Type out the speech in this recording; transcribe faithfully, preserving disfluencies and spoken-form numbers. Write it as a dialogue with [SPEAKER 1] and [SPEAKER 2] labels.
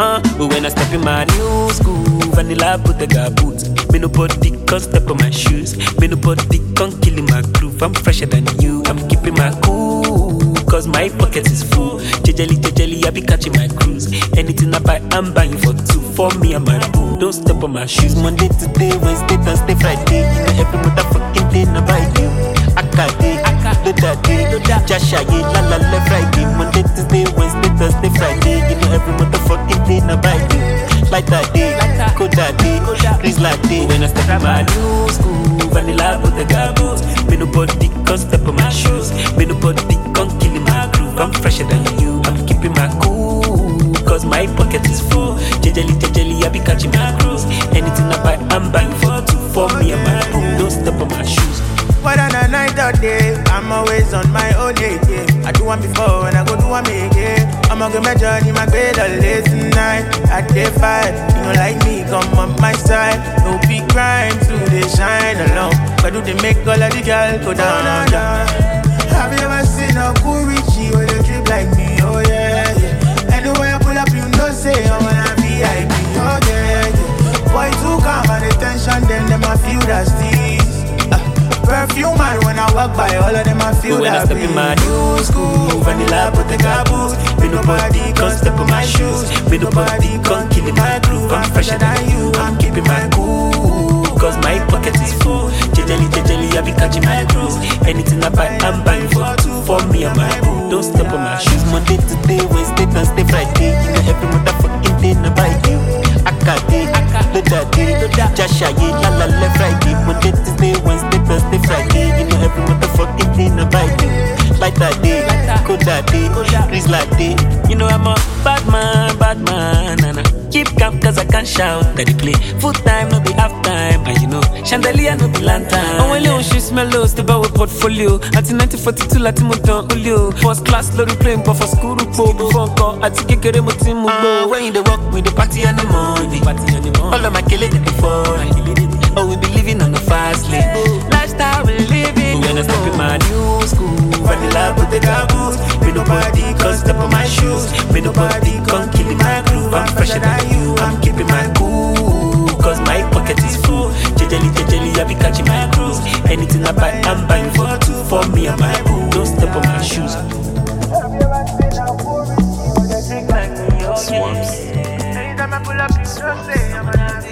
[SPEAKER 1] Uh, but when I step in my new school, vanilla Bottega boots. Me nobody can step on my shoes. Me nobody can kill in my groove. I'm fresher than you. I'm keeping my cool, cause my pocket is full. Jejely, jejely, I be catching my cruise. Anything I buy, I'm buying for two. For me and my boo. Don't step on my shoes. Monday to day, Wednesday, Thursday, Friday. You know every motherfucking day, I buy you. Akade, do that day, Jasha, la la la Friday. Monday, Tuesday, Wednesday, Thursday, Friday. You know every motherfucking day, I buy you. Like that day, go that day, please like day. When I step in my new school, vanilla Bottega boots. Me nobody can step on my shoes. Me nobody can kill in my groove. I'm fresher than you. I'm keeping my cool, cause my pocket is full. Jejely, jejely, I be catching my cruise. Anything I buy, I'm buying for two. For me and my boo. Don't step on my shoes.
[SPEAKER 2] What on a night or day, I'm always on my own day, yeah. I do one before and I go do one again. I'ma go my journey, my bed all late tonight. At day five, you don't like me, come on my side. No big crime, to they shine along. But do they make all of the girl go down, down, down? Have you ever seen a cool Richie with a drip like me? Oh yeah, yeah. Anywhere I pull up, you know say I wanna V I P. Oh yeah, yeah. Boy too calm and attention, then them I feel that steez. Perfume man when I walk by, all of them I feel
[SPEAKER 1] when
[SPEAKER 2] that
[SPEAKER 1] I step in my new school, vanilla Bottega boots. Me nobody can step on my shoes. Me nobody can kill in my groove. I'm fresher than you. I'm keeping my cool, cause my pocket is full. Jejely, jejely, I be catching my cruise. Anything I buy, I'm buying for two. For me and my boo. Don't step on my shoes. Monday to day, Wednesday, Thursday, Friday. You know every motherfucking day, I buy you. Akade, do that day, Jasha, la la la Friday. Monday, Tuesday, Wednesday, Thursday, Friday. You know every motherfucking day, I buy you. Like that day, go that day, please like day. You know I'm a bad man, bad man, and I keep calm cause I can't shout that they play. Full time, no be half time, and you know chandelier, no be lantern.
[SPEAKER 3] And when you she smell low, step out with portfolio. At nineteen forty-two, Latin Mutan Julio. First class, lorry plane, but for school, go before call. I take a care of my team,
[SPEAKER 1] uh, when you walk with the party on the morning, party on the morning. All of my kill it before. Oh, we be living on the fast lane. Lifestyle we living. When I step in my new school, vanilla Bottega boots. Me nobody can step on my shoes. Me nobody can kill in my groove. I'm fresher than you. I'm keeping my cool, cause my pocket is full. Jejely, jejely, I be catching my cruise. Anything I buy, I'm buying for two. For me and my boo. Don't step on my shoes.
[SPEAKER 2] Swamps. Anytime I pull up, you just say I'm